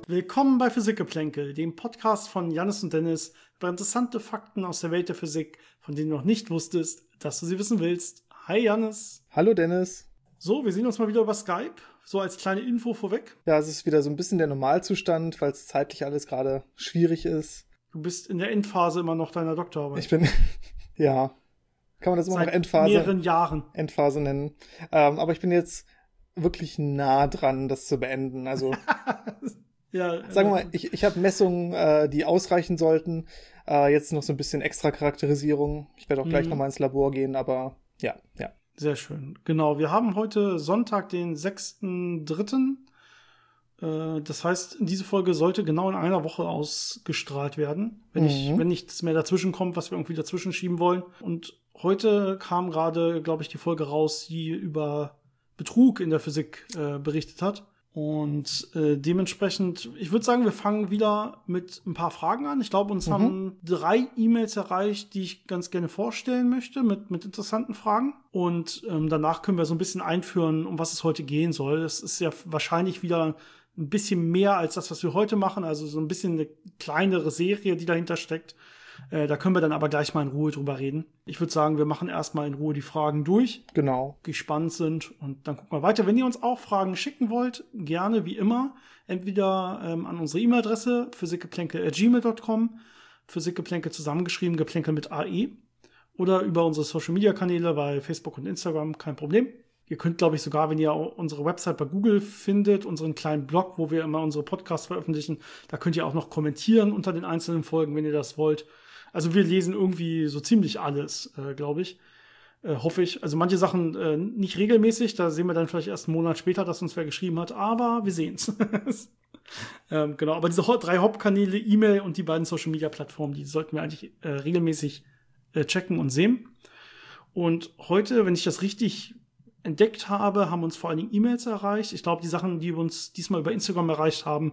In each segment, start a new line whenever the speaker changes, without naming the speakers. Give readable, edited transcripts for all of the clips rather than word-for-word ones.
Willkommen bei Physikgeplänkel, dem Podcast von Jannis und Dennis über interessante Fakten aus der Welt der Physik, von denen du noch nicht wusstest, dass du sie wissen willst. Hi Jannis.
Hallo Dennis.
So, wir sehen uns mal wieder über Skype, so als kleine Info vorweg.
Ja, es ist wieder so ein bisschen der Normalzustand, weil es zeitlich alles gerade schwierig ist.
Du bist in der Endphase immer noch deiner Doktorarbeit.
Ich bin, ja, kann man das immer noch
mehreren Jahren.
Endphase nennen. Aber ich bin jetzt wirklich nah dran, das zu beenden. Also ja, sagen wir mal, ich habe Messungen, die ausreichen sollten. Jetzt noch so ein bisschen extra Charakterisierung. Ich werde auch gleich nochmal ins Labor gehen, aber ja.
Sehr schön. Genau, wir haben heute Sonntag, den 6.3. Das heißt, diese Folge sollte genau in einer Woche ausgestrahlt werden, wenn nichts mehr dazwischen kommt, was wir irgendwie dazwischen schieben wollen. Und heute kam gerade, glaube ich, die Folge raus, die über Betrug in der Physik berichtet hat. Und dementsprechend, ich würde sagen, wir fangen wieder mit ein paar Fragen an. Ich glaube, uns haben 3 E-Mails erreicht, die ich ganz gerne vorstellen möchte, mit interessanten Fragen. Und danach können wir so ein bisschen einführen, um was es heute gehen soll. Es ist ja wahrscheinlich wieder ein bisschen mehr als das, was wir heute machen. Also so ein bisschen eine kleinere Serie, die dahinter steckt. Da können wir dann aber gleich mal in Ruhe drüber reden. Ich würde sagen, wir machen erstmal in Ruhe die Fragen durch.
Genau.
Die spannend sind und dann gucken wir weiter. Wenn ihr uns auch Fragen schicken wollt, gerne wie immer. Entweder an unsere E-Mail-Adresse physikgeplänkel@gmail.com, Physikgeplänkel zusammengeschrieben, Geplänkel mit AE. Oder über unsere Social-Media-Kanäle bei Facebook und Instagram, kein Problem. Ihr könnt, glaube ich, sogar, wenn ihr unsere Website bei Google findet, unseren kleinen Blog, wo wir immer unsere Podcasts veröffentlichen, da könnt ihr auch noch kommentieren unter den einzelnen Folgen, wenn ihr das wollt. Also wir lesen irgendwie so ziemlich alles, glaube ich. Hoffe ich. Also manche Sachen nicht regelmäßig, da sehen wir dann vielleicht erst einen Monat später, dass uns wer geschrieben hat, aber wir sehen's. Genau, aber diese 3 Hauptkanäle, E-Mail und die beiden Social-Media-Plattformen, die sollten wir eigentlich regelmäßig checken und sehen. Und heute, wenn ich das richtig entdeckt habe, haben uns vor allen Dingen E-Mails erreicht. Ich glaube, die Sachen, die uns diesmal über Instagram erreicht haben,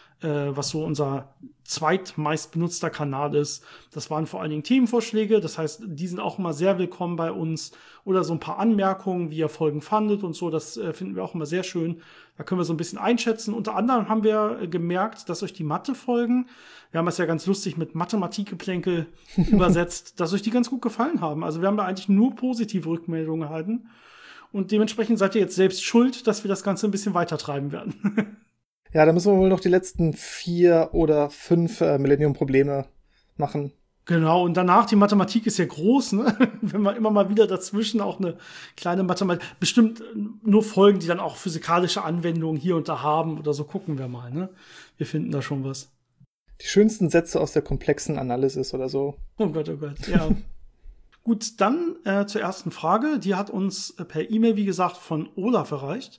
was so unser zweitmeist benutzter Kanal ist, das waren vor allen Dingen Themenvorschläge. Das heißt, die sind auch immer sehr willkommen bei uns. Oder so ein paar Anmerkungen, wie ihr Folgen fandet und so. Das finden wir auch immer sehr schön. Da können wir so ein bisschen einschätzen. Unter anderem haben wir gemerkt, dass euch die Mathe-Folgen, wir haben das ja ganz lustig mit Mathematikgeplänkel übersetzt, dass euch die ganz gut gefallen haben. Also wir haben da eigentlich nur positive Rückmeldungen erhalten. Und dementsprechend seid ihr jetzt selbst schuld, dass wir das Ganze ein bisschen weitertreiben werden.
Ja, da müssen wir wohl noch die letzten 4 oder 5 Millennium-Probleme machen.
Genau, und danach, die Mathematik ist ja groß, ne? Wenn wir immer mal wieder dazwischen auch eine kleine Mathematik, bestimmt nur Folgen, die dann auch physikalische Anwendungen hier und da haben oder so, gucken wir mal, ne? Wir finden da schon was.
Die schönsten Sätze aus der komplexen Analysis oder so.
Oh Gott, ja. Gut, dann zur ersten Frage. Die hat uns per E-Mail, wie gesagt, von Olaf erreicht.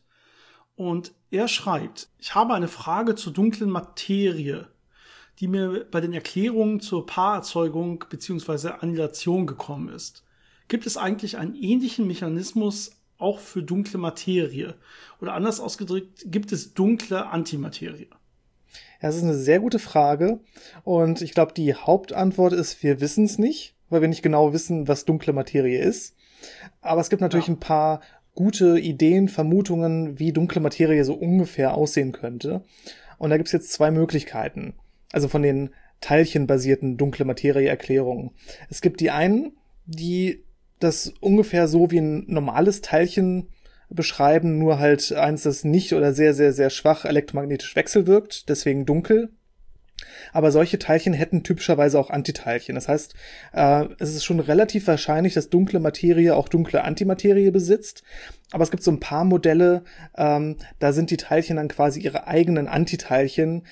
Und er schreibt, ich habe eine Frage zur dunklen Materie, die mir bei den Erklärungen zur Paarerzeugung bzw. Annihilation gekommen ist. Gibt es eigentlich einen ähnlichen Mechanismus auch für dunkle Materie? Oder anders ausgedrückt, gibt es dunkle Antimaterie?
Ja, das ist eine sehr gute Frage. Und ich glaube, die Hauptantwort ist, wir wissen es nicht, weil wir nicht genau wissen, was dunkle Materie ist. Aber es gibt natürlich ein paar gute Ideen, Vermutungen, wie dunkle Materie so ungefähr aussehen könnte. Und da gibt es jetzt 2 Möglichkeiten. Also von den teilchenbasierten dunkle Materie-Erklärungen. Es gibt die einen, die das ungefähr so wie ein normales Teilchen beschreiben, nur halt eins, das nicht oder sehr, sehr, sehr schwach elektromagnetisch wechselwirkt, deswegen dunkel. Aber solche Teilchen hätten typischerweise auch Antiteilchen. Das heißt, es ist schon relativ wahrscheinlich, dass dunkle Materie auch dunkle Antimaterie besitzt. Aber es gibt so ein paar Modelle, da sind die Teilchen dann quasi ihre eigenen Antiteilchen.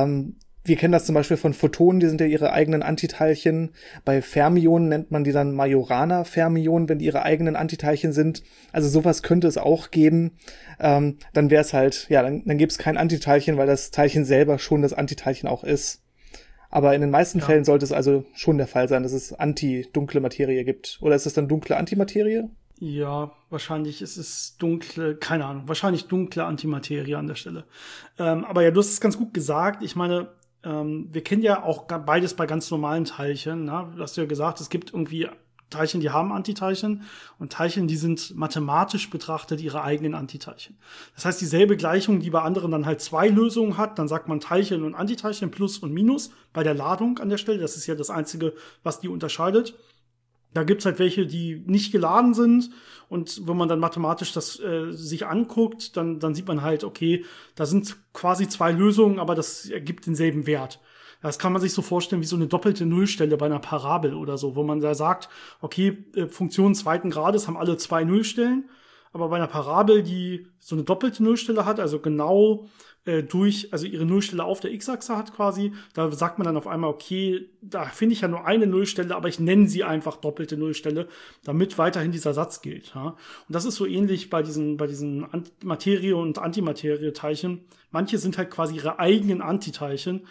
Wir kennen das zum Beispiel von Photonen, die sind ja ihre eigenen Antiteilchen. Bei Fermionen nennt man die dann Majorana-Fermionen, wenn die ihre eigenen Antiteilchen sind. Also sowas könnte es auch geben. Dann wäre es halt, ja, dann gäbe es kein Antiteilchen, weil das Teilchen selber schon das Antiteilchen auch ist. Aber in den meisten Fällen sollte es also schon der Fall sein, dass es anti-dunkle Materie gibt. Oder ist es dann dunkle Antimaterie?
Ja, wahrscheinlich ist es dunkle, keine Ahnung, wahrscheinlich dunkle Antimaterie an der Stelle. Aber ja, du hast es ganz gut gesagt. Ich meine, wir kennen ja auch beides bei ganz normalen Teilchen. Ne? Du hast ja gesagt, es gibt irgendwie Teilchen, die haben Antiteilchen und Teilchen, die sind mathematisch betrachtet ihre eigenen Antiteilchen. Das heißt, dieselbe Gleichung, die bei anderen dann halt 2 Lösungen hat, dann sagt man Teilchen und Antiteilchen, Plus und Minus bei der Ladung an der Stelle. Das ist ja das Einzige, was die unterscheidet. Da gibt's halt welche, die nicht geladen sind und wenn man dann mathematisch das sich anguckt, dann sieht man halt, okay, da sind quasi 2 Lösungen, aber das ergibt denselben Wert. Das kann man sich so vorstellen wie so eine doppelte Nullstelle bei einer Parabel oder so, wo man da sagt, okay, Funktionen 2. Grades haben alle 2 Nullstellen, aber bei einer Parabel, die so eine doppelte Nullstelle hat, also genau also ihre Nullstelle auf der X-Achse hat quasi, da sagt man dann auf einmal, okay, da finde ich ja nur eine Nullstelle, aber ich nenne sie einfach doppelte Nullstelle, damit weiterhin dieser Satz gilt. Ja? Und das ist so ähnlich bei diesen Materie- und Antimaterie-Teilchen. Manche sind halt quasi ihre eigenen Antiteilchen,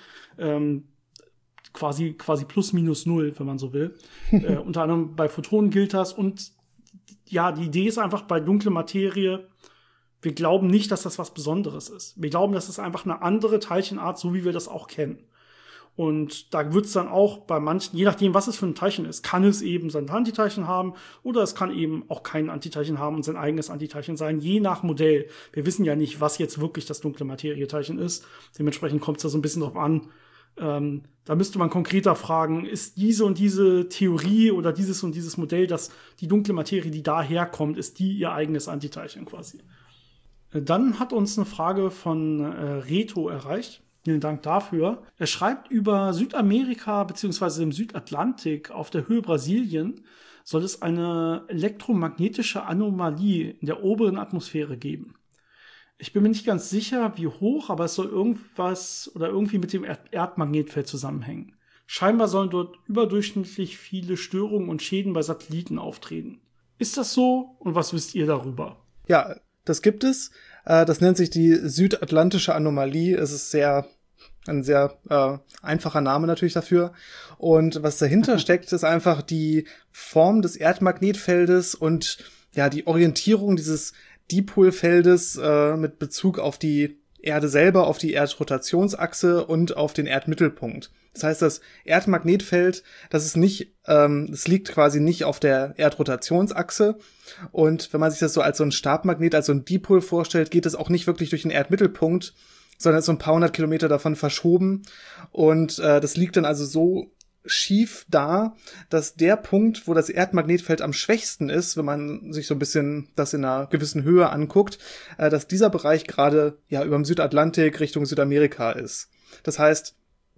quasi plus minus null, wenn man so will. Unter anderem bei Photonen gilt das. Und ja, die Idee ist einfach bei dunkler Materie, wir glauben nicht, dass das was Besonderes ist. Wir glauben, das ist einfach eine andere Teilchenart, so wie wir das auch kennen. Und da wird es dann auch bei manchen, je nachdem, was es für ein Teilchen ist, kann es eben sein Antiteilchen haben oder es kann eben auch kein Antiteilchen haben und sein eigenes Antiteilchen sein, je nach Modell. Wir wissen ja nicht, was jetzt wirklich das dunkle Materieteilchen ist. Dementsprechend kommt es da so ein bisschen drauf an. Da müsste man konkreter fragen, ist diese und diese Theorie oder dieses und dieses Modell, dass die dunkle Materie, die daherkommt, ist die ihr eigenes Antiteilchen quasi. Dann hat uns eine Frage von Reto erreicht. Vielen Dank dafür. Er schreibt, über Südamerika bzw. im Südatlantik auf der Höhe Brasilien soll es eine elektromagnetische Anomalie in der oberen Atmosphäre geben. Ich bin mir nicht ganz sicher, wie hoch, aber es soll irgendwas oder irgendwie mit dem Erdmagnetfeld zusammenhängen. Scheinbar sollen dort überdurchschnittlich viele Störungen und Schäden bei Satelliten auftreten. Ist das so? Und was wisst ihr darüber?
Ja, das gibt es. Das nennt sich die südatlantische Anomalie. Es ist ein sehr einfacher Name natürlich dafür. Und was dahinter steckt, ist einfach die Form des Erdmagnetfeldes und ja die Orientierung dieses Dipolfeldes mit Bezug auf die Erde selber, auf die Erdrotationsachse und auf den Erdmittelpunkt. Das heißt, das Erdmagnetfeld, das liegt quasi nicht auf der Erdrotationsachse. Und wenn man sich das so als so ein Stabmagnet, als so ein Dipol vorstellt, geht es auch nicht wirklich durch den Erdmittelpunkt, sondern ist so ein paar 100 Kilometer davon verschoben. Und das liegt dann also so schief da, dass der Punkt, wo das Erdmagnetfeld am schwächsten ist, wenn man sich so ein bisschen das in einer gewissen Höhe anguckt, dass dieser Bereich gerade ja über dem Südatlantik Richtung Südamerika ist. Das heißt,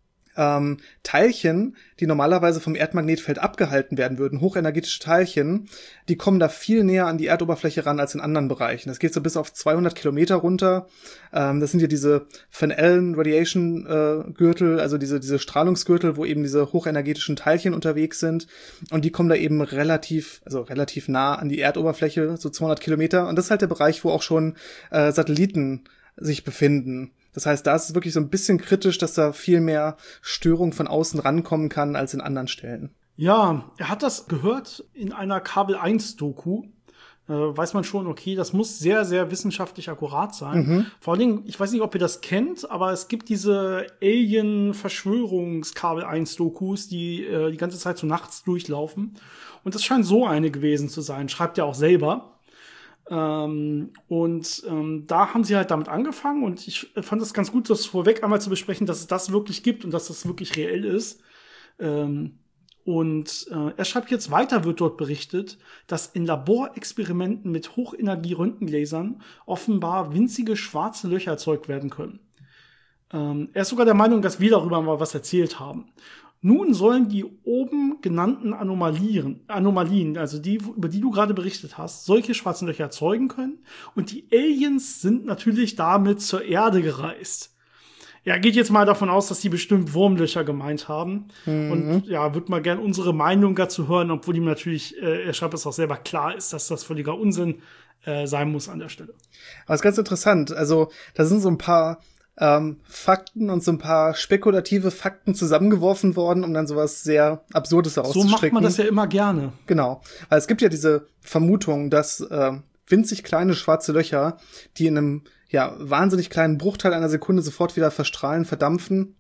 Teilchen, die normalerweise vom Erdmagnetfeld abgehalten werden würden, hochenergetische Teilchen, die kommen da viel näher an die Erdoberfläche ran als in anderen Bereichen. Das geht so bis auf 200 Kilometer runter. Das sind ja diese Van Allen Radiation Gürtel, also diese Strahlungsgürtel, wo eben diese hochenergetischen Teilchen unterwegs sind. Und die kommen da eben relativ nah an die Erdoberfläche, so 200 Kilometer. Und das ist halt der Bereich, wo auch schon Satelliten sich befinden. Das heißt, da ist es wirklich so ein bisschen kritisch, dass da viel mehr Störung von außen rankommen kann als in anderen Stellen.
Ja, er hat das gehört in einer Kabel 1 Doku. Weiß man schon, okay, das muss sehr, sehr wissenschaftlich akkurat sein. Vor allen Dingen, ich weiß nicht, ob ihr das kennt, aber es gibt diese Alien-Verschwörungs-Kabel 1 Dokus, die die ganze Zeit so nachts durchlaufen. Und das scheint so eine gewesen zu sein, schreibt er auch selber. Da haben sie halt damit angefangen und ich fand es ganz gut, das vorweg einmal zu besprechen, dass es das wirklich gibt und dass das wirklich reell ist. Er schreibt jetzt weiter, wird dort berichtet, dass in Laborexperimenten mit Hochenergie-Röntgenlasern offenbar winzige schwarze Löcher erzeugt werden können. Er ist sogar der Meinung, dass wir darüber mal was erzählt haben. Nun sollen die oben genannten Anomalien, also die, über die du gerade berichtet hast, solche schwarzen Löcher erzeugen können. Und die Aliens sind natürlich damit zur Erde gereist. Er geht jetzt mal davon aus, dass die bestimmt Wurmlöcher gemeint haben. Und ja, würde mal gern unsere Meinung dazu hören, obwohl ihm natürlich, er schreibt es auch selber, klar ist, dass das völliger Unsinn sein muss an der Stelle.
Aber es ist ganz interessant. Also da sind so ein paar Fakten und so ein paar spekulative Fakten zusammengeworfen worden, um dann sowas sehr Absurdes herauszustricken.
So macht man das ja immer gerne.
Genau. Weil es gibt ja diese Vermutung, dass winzig kleine schwarze Löcher, die in einem wahnsinnig kleinen Bruchteil einer Sekunde sofort wieder verstrahlen, verdampfen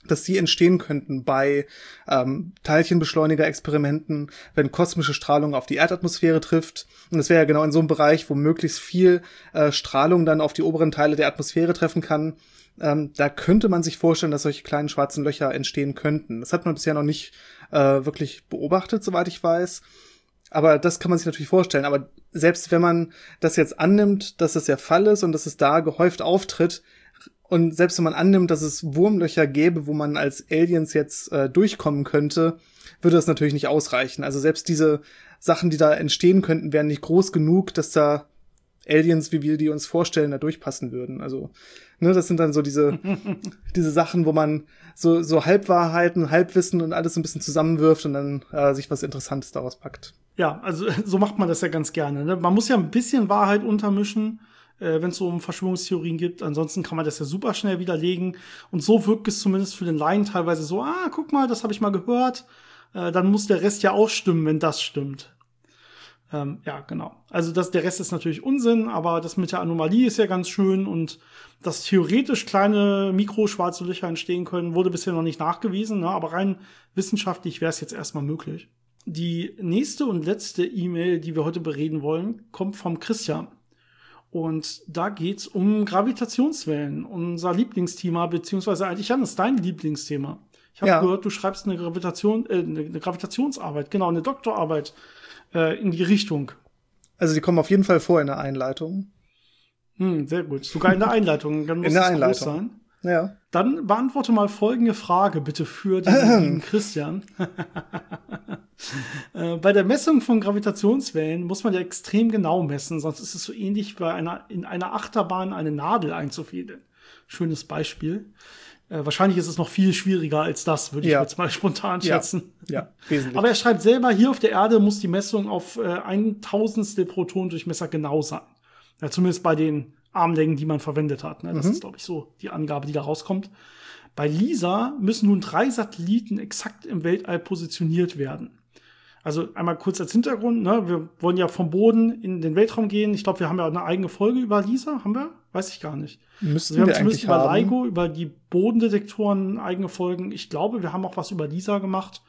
dass die entstehen könnten bei Teilchenbeschleuniger-Experimenten, wenn kosmische Strahlung auf die Erdatmosphäre trifft. Und das wäre ja genau in so einem Bereich, wo möglichst viel Strahlung dann auf die oberen Teile der Atmosphäre treffen kann. Da könnte man sich vorstellen, dass solche kleinen schwarzen Löcher entstehen könnten. Das hat man bisher noch nicht wirklich beobachtet, soweit ich weiß. Aber das kann man sich natürlich vorstellen. Aber selbst wenn man das jetzt annimmt, dass das der Fall ist und dass es da gehäuft auftritt, und selbst wenn man annimmt, dass es Wurmlöcher gäbe, wo man als Aliens jetzt durchkommen könnte, würde das natürlich nicht ausreichen. Also selbst diese Sachen, die da entstehen könnten, wären nicht groß genug, dass da Aliens, wie wir die uns vorstellen, da durchpassen würden. Also, ne, das sind dann so diese Sachen, wo man so Halbwahrheiten, Halbwissen und alles so ein bisschen zusammenwirft und dann sich was Interessantes daraus packt.
Ja, also so macht man das ja ganz gerne. Ne? Man muss ja ein bisschen Wahrheit untermischen, wenn es so um Verschwörungstheorien geht. Ansonsten kann man das ja super schnell widerlegen. Und so wirkt es zumindest für den Laien teilweise so, guck mal, das habe ich mal gehört. Dann muss der Rest ja auch stimmen, wenn das stimmt. Ja, genau. Also der Rest ist natürlich Unsinn, aber das mit der Anomalie ist ja ganz schön. Und dass theoretisch kleine mikroschwarze Löcher entstehen können, wurde bisher noch nicht nachgewiesen. Ne? Aber rein wissenschaftlich wäre es jetzt erstmal möglich. Die nächste und letzte E-Mail, die wir heute bereden wollen, kommt vom Christian. Und da geht's um Gravitationswellen, unser Lieblingsthema, beziehungsweise eigentlich, Jan, ist dein Lieblingsthema. Ich habe gehört, du schreibst eine Gravitationsarbeit, genau, eine Doktorarbeit in die Richtung.
Also die kommen auf jeden Fall vor in der Einleitung.
Sehr gut. Sogar in der Einleitung. Dann muss
in der
es
Einleitung
groß sein.
Ja.
Dann beantworte mal folgende Frage bitte für den lieben Christian. Bei der Messung von Gravitationswellen muss man ja extrem genau messen, sonst ist es so ähnlich wie in einer Achterbahn eine Nadel einzufädeln. Schönes Beispiel. Wahrscheinlich ist es noch viel schwieriger als das, würde ich jetzt mal spontan schätzen.
Ja, wesentlich.
Aber er schreibt selber, hier auf der Erde muss die Messung auf 1/1000 Protondurchmesser genau sein. Ja, zumindest bei den Armlängen, die man verwendet hat. Ne? Das ist, glaube ich, so die Angabe, die da rauskommt. Bei LISA müssen nun 3 Satelliten exakt im Weltall positioniert werden. Also einmal kurz als Hintergrund, ne? Wir wollen ja vom Boden in den Weltraum gehen. Ich glaube, wir haben ja eine eigene Folge über LISA, haben wir? Weiß ich gar nicht.
Müssten
wir haben
wir
zumindest
eigentlich
über
haben.
LIGO, über die Bodendetektoren eigene Folgen. Ich glaube, wir haben auch was über LISA gemacht.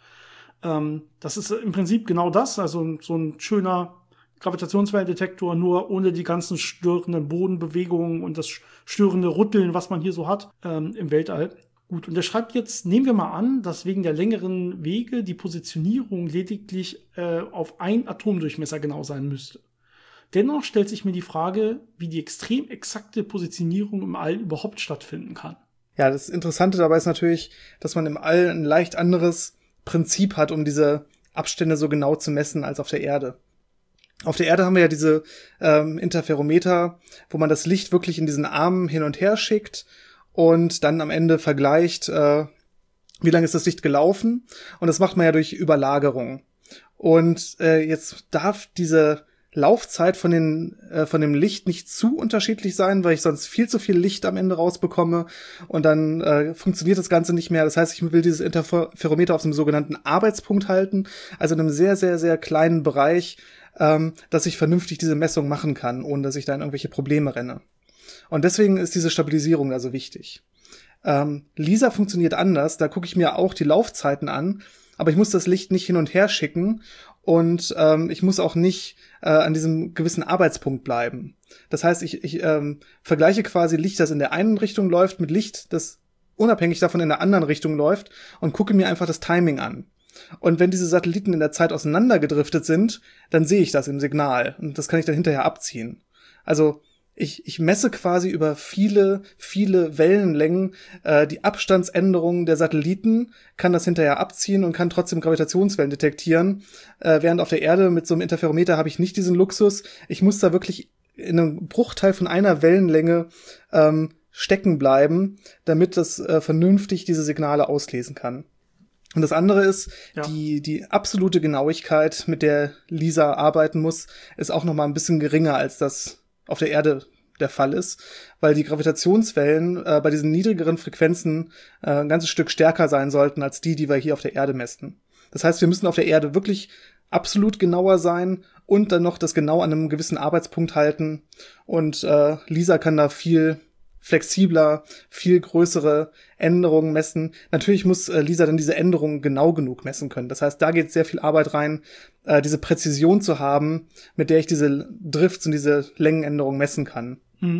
Das ist im Prinzip genau das, also so ein schöner Gravitationswellendetektor, nur ohne die ganzen störenden Bodenbewegungen und das störende Rütteln, was man hier so hat im Weltall. Gut, und er schreibt jetzt, nehmen wir mal an, dass wegen der längeren Wege die Positionierung lediglich auf 1 Atomdurchmesser genau sein müsste. Dennoch stellt sich mir die Frage, wie die extrem exakte Positionierung im All überhaupt stattfinden kann.
Ja, das Interessante dabei ist natürlich, dass man im All ein leicht anderes Prinzip hat, um diese Abstände so genau zu messen als auf der Erde. Auf der Erde haben wir ja diese Interferometer, wo man das Licht wirklich in diesen Armen hin und her schickt und dann am Ende vergleicht, wie lange ist das Licht gelaufen. Und das macht man ja durch Überlagerung. Und jetzt darf diese Laufzeit von dem Licht nicht zu unterschiedlich sein, weil ich sonst viel zu viel Licht am Ende rausbekomme und dann funktioniert das Ganze nicht mehr. Das heißt, ich will dieses Interferometer auf einem sogenannten Arbeitspunkt halten, also in einem sehr, sehr, sehr kleinen Bereich, dass ich vernünftig diese Messung machen kann, ohne dass ich da in irgendwelche Probleme renne. Und deswegen ist diese Stabilisierung da so wichtig. LISA funktioniert anders, da gucke ich mir auch die Laufzeiten an, aber ich muss das Licht nicht hin und her schicken und ich muss auch nicht an diesem gewissen Arbeitspunkt bleiben. Das heißt, ich vergleiche quasi Licht, das in der einen Richtung läuft, mit Licht, das unabhängig davon in der anderen Richtung läuft und gucke mir einfach das Timing an. Und wenn diese Satelliten in der Zeit auseinandergedriftet sind, dann sehe ich das im Signal und das kann ich dann hinterher abziehen. Also ich messe quasi über viele, viele Wellenlängen die Abstandsänderungen der Satelliten, kann das hinterher abziehen und kann trotzdem Gravitationswellen detektieren. Während auf der Erde mit so einem Interferometer habe ich nicht diesen Luxus. Ich muss da wirklich in einem Bruchteil von einer Wellenlänge stecken bleiben, damit das vernünftig diese Signale auslesen kann. Und das andere ist, die absolute Genauigkeit, mit der LISA arbeiten muss, ist auch noch mal ein bisschen geringer, als das auf der Erde der Fall ist, weil die Gravitationswellen bei diesen niedrigeren Frequenzen ein ganzes Stück stärker sein sollten als die wir hier auf der Erde messen. Das heißt, wir müssen auf der Erde wirklich absolut genauer sein und dann noch das genau an einem gewissen Arbeitspunkt halten und LISA kann da viel, flexibler, viel größere Änderungen messen. Natürlich muss Lisa dann diese Änderungen genau genug messen können. Das heißt, da geht sehr viel Arbeit rein, diese Präzision zu haben, mit der ich diese Drifts und diese Längenänderungen messen kann.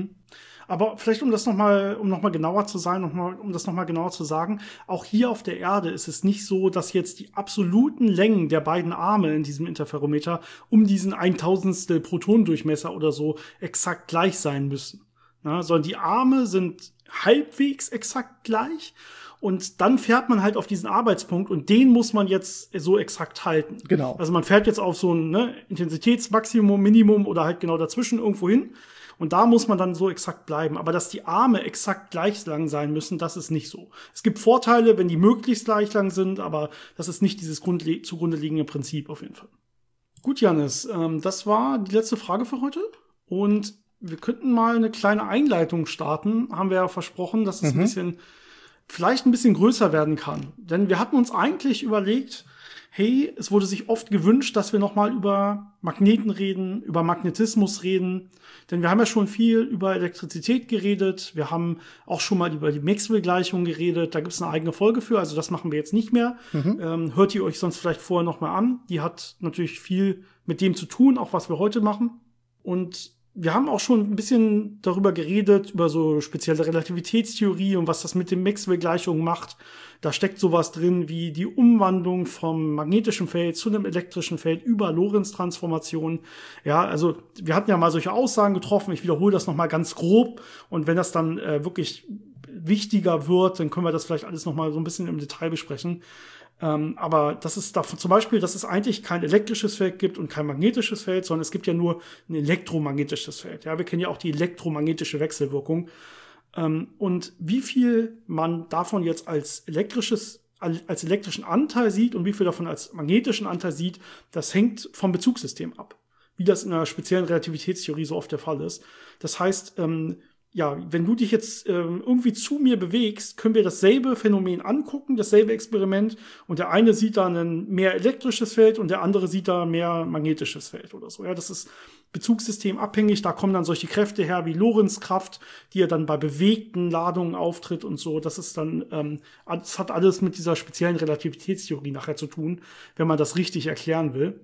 Aber vielleicht, um nochmal genauer zu sein, um das nochmal genauer zu sagen, auch hier auf der Erde ist es nicht so, dass jetzt die absoluten Längen der beiden Arme in diesem Interferometer um diesen 1/1000stel Protonendurchmesser oder so exakt gleich sein müssen. Sondern die Arme sind halbwegs exakt gleich. Und dann fährt man halt auf diesen Arbeitspunkt und den muss man jetzt so exakt halten.
Genau.
Also man fährt jetzt auf so ein Intensitätsmaximum, Minimum oder halt genau dazwischen irgendwo hin. Und da muss man dann so exakt bleiben. Aber dass die Arme exakt gleich lang sein müssen, das ist nicht so. Es gibt Vorteile, wenn die möglichst gleich lang sind, aber das ist nicht dieses zugrunde liegende Prinzip auf jeden Fall. Gut, Jannis, das war die letzte Frage für heute. Und wir könnten mal eine kleine Einleitung starten. Haben wir ja versprochen, dass es vielleicht ein bisschen größer werden kann. Denn wir hatten uns eigentlich überlegt, hey, es wurde sich oft gewünscht, dass wir noch mal über Magneten reden, über Magnetismus reden. Denn wir haben ja schon viel über Elektrizität geredet. Wir haben auch schon mal über die Maxwell-Gleichung geredet. Da gibt es eine eigene Folge für. Also das machen wir jetzt nicht mehr. Hört ihr euch sonst vielleicht vorher noch mal an. Die hat natürlich viel mit dem zu tun, auch was wir heute machen. Und wir haben auch schon ein bisschen darüber geredet, über so spezielle Relativitätstheorie und was das mit den Maxwell-Gleichungen macht. Da steckt sowas drin wie die Umwandlung vom magnetischen Feld zu einem elektrischen Feld über Lorentz-Transformationen. Ja, also wir hatten ja mal solche Aussagen getroffen. Ich wiederhole das noch mal ganz grob. Und wenn das dann wirklich wichtiger wird, dann können wir das vielleicht alles noch mal so ein bisschen im Detail besprechen. Aber das ist davon zum Beispiel, dass es eigentlich kein elektrisches Feld gibt und kein magnetisches Feld, sondern es gibt ja nur ein elektromagnetisches Feld. Ja, wir kennen ja auch die elektromagnetische Wechselwirkung. Und wie viel man davon jetzt als elektrischen Anteil sieht und wie viel davon als magnetischen Anteil sieht, das hängt vom Bezugssystem ab. Wie das in einer speziellen Relativitätstheorie so oft der Fall ist. Das heißt, wenn du dich jetzt irgendwie zu mir bewegst, können wir dasselbe Phänomen angucken, dasselbe Experiment, und der eine sieht da ein mehr elektrisches Feld und der andere sieht da mehr magnetisches Feld oder so. Ja, das ist bezugssystemabhängig, da kommen dann solche Kräfte her wie Lorentzkraft, die ja dann bei bewegten Ladungen auftritt und so. Das ist dann, das hat alles mit dieser speziellen Relativitätstheorie nachher zu tun, wenn man das richtig erklären will.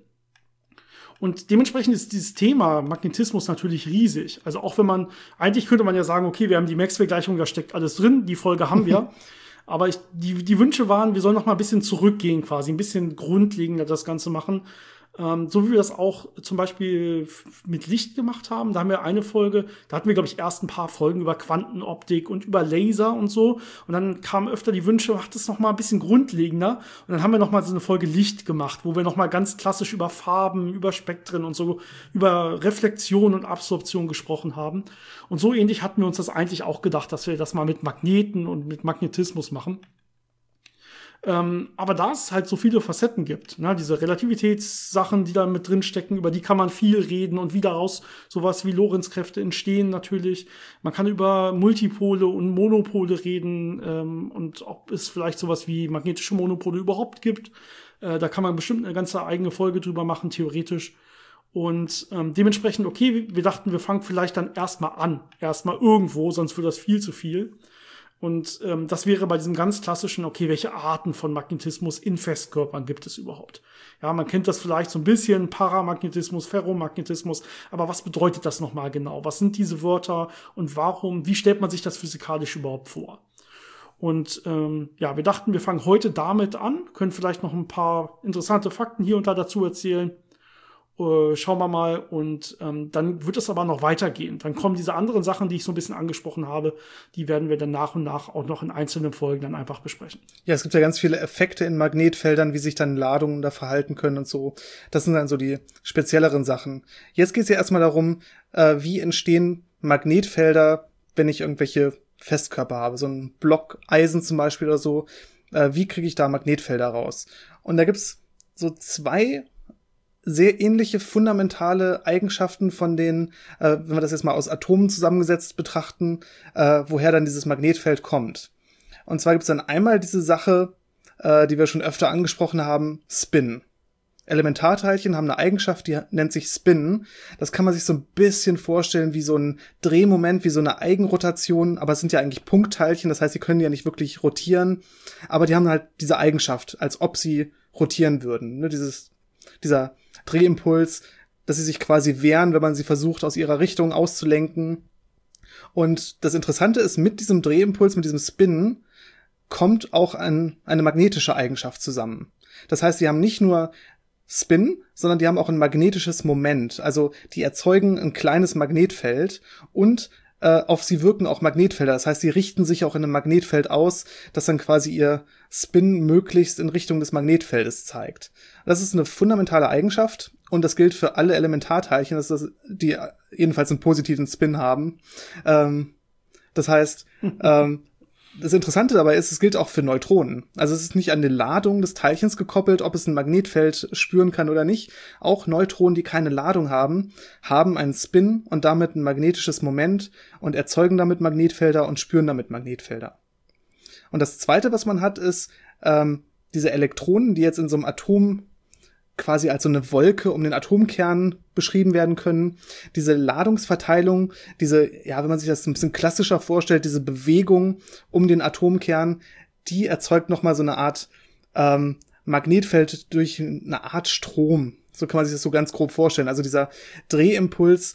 Und dementsprechend ist dieses Thema Magnetismus natürlich riesig. Also auch wenn eigentlich könnte man ja sagen, okay, wir haben die Maxwell-Gleichung, da steckt alles drin, die Folge haben wir. Aber die Wünsche waren, wir sollen noch mal ein bisschen zurückgehen quasi, ein bisschen grundlegender das Ganze machen. So wie wir das auch zum Beispiel mit Licht gemacht haben. Da haben wir eine Folge, da hatten wir, glaube ich, erst ein paar Folgen über Quantenoptik und über Laser und so. Und dann kamen öfter die Wünsche, macht das noch mal ein bisschen grundlegender. Und dann haben wir noch mal so eine Folge Licht gemacht, wo wir noch mal ganz klassisch über Farben, über Spektren und so, über Reflexion und Absorption gesprochen haben. Und so ähnlich hatten wir uns das eigentlich auch gedacht, dass wir das mal mit Magneten und mit Magnetismus machen. Aber da es halt so viele Facetten gibt, ne, diese Relativitätssachen, die da mit drin stecken, über die kann man viel reden und wie daraus sowas wie Lorentzkräfte entstehen natürlich. Man kann über Multipole und Monopole reden und ob es vielleicht sowas wie magnetische Monopole überhaupt gibt. Da kann man bestimmt eine ganze eigene Folge drüber machen, theoretisch. Und dementsprechend, okay, wir dachten, wir fangen vielleicht dann erstmal irgendwo, sonst wird das viel zu viel. Und das wäre bei diesem ganz klassischen, okay, welche Arten von Magnetismus in Festkörpern gibt es überhaupt? Ja, man kennt das vielleicht so ein bisschen, Paramagnetismus, Ferromagnetismus, aber was bedeutet das nochmal genau? Was sind diese Wörter und wie stellt man sich das physikalisch überhaupt vor? Und wir dachten, wir fangen heute damit an, können vielleicht noch ein paar interessante Fakten hier und da dazu erzählen. Schauen wir mal, und dann wird es aber noch weitergehen. Dann kommen diese anderen Sachen, die ich so ein bisschen angesprochen habe, die werden wir dann nach und nach auch noch in einzelnen Folgen dann einfach besprechen.
Ja, es gibt ja ganz viele Effekte in Magnetfeldern, wie sich dann Ladungen da verhalten können und so. Das sind dann so die spezielleren Sachen. Jetzt geht es ja erstmal darum, wie entstehen Magnetfelder, wenn ich irgendwelche Festkörper habe, so ein Block Eisen zum Beispiel oder so. Wie kriege ich da Magnetfelder raus? Und da gibt's so zwei sehr ähnliche fundamentale Eigenschaften von denen, wenn wir das jetzt mal aus Atomen zusammengesetzt betrachten, woher dann dieses Magnetfeld kommt. Und zwar gibt es dann einmal diese Sache, die wir schon öfter angesprochen haben, Spin. Elementarteilchen haben eine Eigenschaft, die nennt sich Spin. Das kann man sich so ein bisschen vorstellen wie so ein Drehmoment, wie so eine Eigenrotation, aber es sind ja eigentlich Punktteilchen, das heißt, sie können ja nicht wirklich rotieren, aber die haben halt diese Eigenschaft, als ob sie rotieren würden. Ne? Dieser Drehimpuls, dass sie sich quasi wehren, wenn man sie versucht, aus ihrer Richtung auszulenken. Und das Interessante ist, mit diesem Drehimpuls, mit diesem Spin, kommt auch eine magnetische Eigenschaft zusammen. Das heißt, sie haben nicht nur Spin, sondern die haben auch ein magnetisches Moment. Also die erzeugen ein kleines Magnetfeld und auf sie wirken auch Magnetfelder. Das heißt, sie richten sich auch in einem Magnetfeld aus, das dann quasi ihr Spin möglichst in Richtung des Magnetfeldes zeigt. Das ist eine fundamentale Eigenschaft und das gilt für alle Elementarteilchen, die jedenfalls einen positiven Spin haben. Das heißt, das Interessante dabei ist, es gilt auch für Neutronen. Also es ist nicht an die Ladung des Teilchens gekoppelt, ob es ein Magnetfeld spüren kann oder nicht. Auch Neutronen, die keine Ladung haben, haben einen Spin und damit ein magnetisches Moment und erzeugen damit Magnetfelder und spüren damit Magnetfelder. Und das Zweite, was man hat, ist diese Elektronen, die jetzt in so einem Atom quasi als so eine Wolke um den Atomkern beschrieben werden können. Diese Ladungsverteilung, wenn man sich das ein bisschen klassischer vorstellt, diese Bewegung um den Atomkern, die erzeugt nochmal so eine Art Magnetfeld durch eine Art Strom. So kann man sich das so ganz grob vorstellen. Also dieser Drehimpuls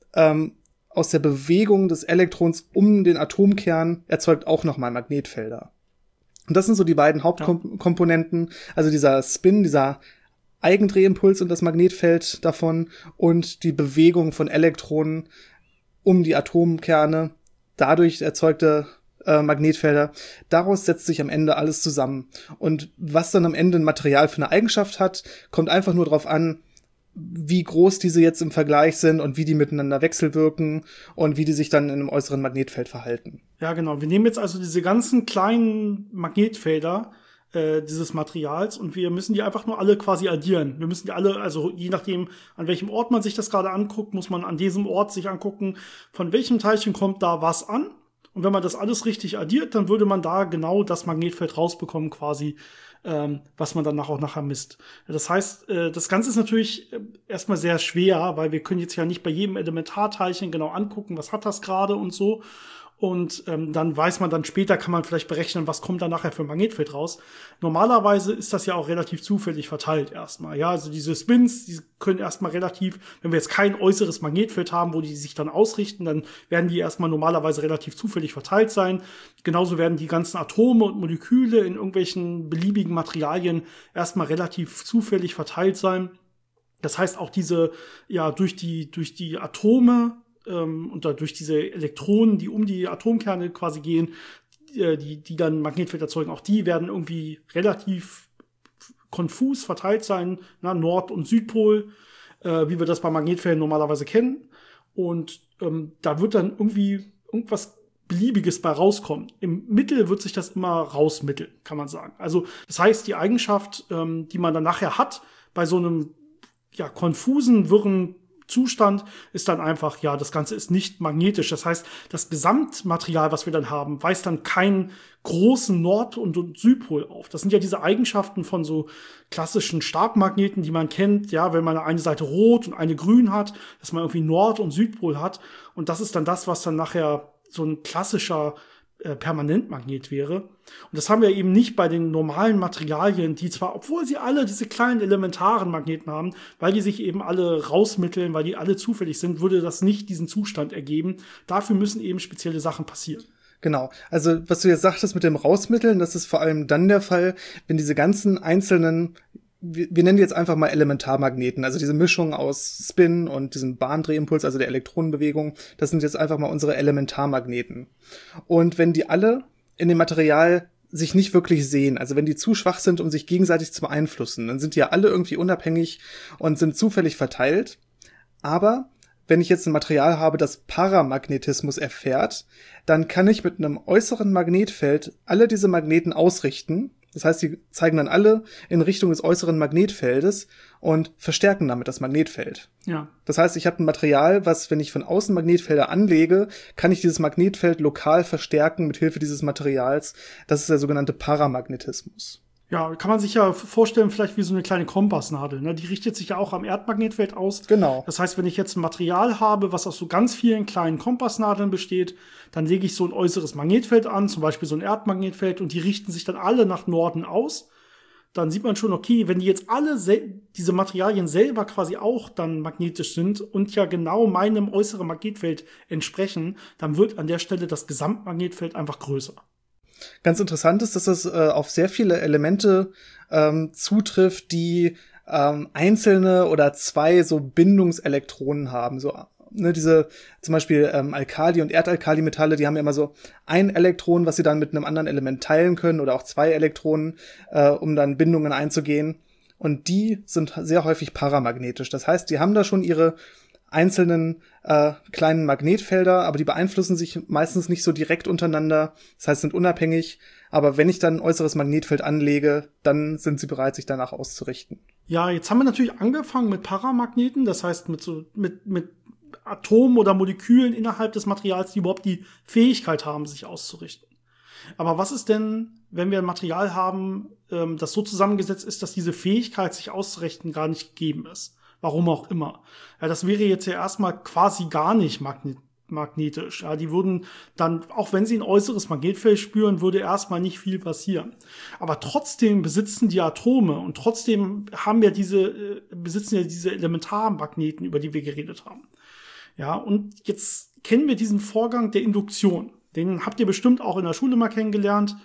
aus der Bewegung des Elektrons um den Atomkern erzeugt auch nochmal Magnetfelder. Und das sind so die beiden Hauptkomponenten. Also dieser Spin, dieser Eigendrehimpuls und das Magnetfeld davon und die Bewegung von Elektronen um die Atomkerne, dadurch erzeugte Magnetfelder. Daraus setzt sich am Ende alles zusammen. Und was dann am Ende ein Material für eine Eigenschaft hat, kommt einfach nur darauf an, wie groß diese jetzt im Vergleich sind und wie die miteinander wechselwirken und wie die sich dann in einem äußeren Magnetfeld verhalten.
Ja, genau. Wir nehmen jetzt also diese ganzen kleinen Magnetfelder dieses Materials und wir müssen die einfach nur alle quasi addieren. Wir müssen die alle, also je nachdem, an welchem Ort man sich das gerade anguckt, muss man an diesem Ort sich angucken, von welchem Teilchen kommt da was an. Und wenn man das alles richtig addiert, dann würde man da genau das Magnetfeld rausbekommen quasi, was man dann auch nachher misst. Das heißt, das Ganze ist natürlich erstmal sehr schwer, weil wir können jetzt ja nicht bei jedem Elementarteilchen genau angucken, was hat das gerade und so. Und dann weiß man dann später, kann man vielleicht berechnen, was kommt da nachher für ein Magnetfeld raus. Normalerweise ist das ja auch relativ zufällig verteilt erstmal. Ja, also diese Spins, die können erstmal relativ, wenn wir jetzt kein äußeres Magnetfeld haben, wo die sich dann ausrichten, dann werden die erstmal normalerweise relativ zufällig verteilt sein. Genauso werden die ganzen Atome und Moleküle in irgendwelchen beliebigen Materialien erstmal relativ zufällig verteilt sein. Das heißt auch diese, ja, durch die Atome und durch diese Elektronen, die um die Atomkerne quasi gehen, die dann Magnetfeld erzeugen, auch die werden irgendwie relativ konfus verteilt sein, Nord- und Südpol, wie wir das bei Magnetfelden normalerweise kennen. Und da wird dann irgendwie irgendwas Beliebiges bei rauskommen. Im Mittel wird sich das immer rausmitteln, kann man sagen. Also das heißt, die Eigenschaft, die man dann nachher hat, bei so einem konfusen, wirren Zustand ist dann einfach, das Ganze ist nicht magnetisch. Das heißt, das Gesamtmaterial, was wir dann haben, weist dann keinen großen Nord- und Südpol auf. Das sind ja diese Eigenschaften von so klassischen Stabmagneten, die man kennt, wenn man eine Seite rot und eine grün hat, dass man irgendwie Nord- und Südpol hat. Und das ist dann das, was dann nachher so ein klassischer Permanentmagnet wäre. Und das haben wir eben nicht bei den normalen Materialien, die zwar, obwohl sie alle diese kleinen elementaren Magneten haben, weil die sich eben alle rausmitteln, weil die alle zufällig sind, würde das nicht diesen Zustand ergeben. Dafür müssen eben spezielle Sachen passieren.
Genau. Also, was du jetzt sagtest mit dem Rausmitteln, das ist vor allem dann der Fall, wenn diese ganzen einzelnen, wir nennen die jetzt einfach mal Elementarmagneten, also diese Mischung aus Spin und diesem Bahndrehimpuls, also der Elektronenbewegung, das sind jetzt einfach mal unsere Elementarmagneten. Und wenn die alle in dem Material sich nicht wirklich sehen, also wenn die zu schwach sind, um sich gegenseitig zu beeinflussen, dann sind die ja alle irgendwie unabhängig und sind zufällig verteilt. Aber wenn ich jetzt ein Material habe, das Paramagnetismus erfährt, dann kann ich mit einem äußeren Magnetfeld alle diese Magneten ausrichten. Das heißt, die zeigen dann alle in Richtung des äußeren Magnetfeldes und verstärken damit das Magnetfeld.
Ja.
Das heißt, ich habe ein Material, was, wenn ich von außen Magnetfelder anlege, kann ich dieses Magnetfeld lokal verstärken mit Hilfe dieses Materials. Das ist der sogenannte Paramagnetismus.
Ja, kann man sich ja vorstellen, vielleicht wie so eine kleine Kompassnadel. Ne? Die richtet sich ja auch am Erdmagnetfeld aus.
Genau.
Das heißt, wenn ich jetzt ein Material habe, was aus so ganz vielen kleinen Kompassnadeln besteht, dann lege ich so ein äußeres Magnetfeld an, zum Beispiel so ein Erdmagnetfeld, und die richten sich dann alle nach Norden aus. Dann sieht man schon, okay, wenn die jetzt alle diese Materialien selber quasi auch dann magnetisch sind und ja genau meinem äußeren Magnetfeld entsprechen, dann wird an der Stelle das Gesamtmagnetfeld einfach größer.
Ganz interessant ist, dass das auf sehr viele Elemente zutrifft, die einzelne oder zwei so Bindungselektronen haben. So, ne, diese zum Beispiel Alkali- und Erdalkalimetalle, die haben ja immer so ein Elektron, was sie dann mit einem anderen Element teilen können, oder auch zwei Elektronen, um dann Bindungen einzugehen. Und die sind sehr häufig paramagnetisch. Das heißt, die haben da schon ihre einzelnen kleinen Magnetfelder, aber die beeinflussen sich meistens nicht so direkt untereinander. Das heißt, sind unabhängig. Aber wenn ich dann ein äußeres Magnetfeld anlege, dann sind sie bereit, sich danach auszurichten.
Ja, jetzt haben wir natürlich angefangen mit Paramagneten, das heißt mit Atomen oder Molekülen innerhalb des Materials, die überhaupt die Fähigkeit haben, sich auszurichten. Aber was ist denn, wenn wir ein Material haben, das so zusammengesetzt ist, dass diese Fähigkeit, sich auszurichten, gar nicht gegeben ist? Warum auch immer. Ja, das wäre jetzt ja erstmal quasi gar nicht magnetisch. Ja, die würden dann, auch wenn sie ein äußeres Magnetfeld spüren, würde erstmal nicht viel passieren. Aber trotzdem besitzen die Atome und trotzdem besitzen ja diese Elementarmagneten, über die wir geredet haben. Ja, und jetzt kennen wir diesen Vorgang der Induktion. Den habt ihr bestimmt auch in der Schule mal kennengelernt.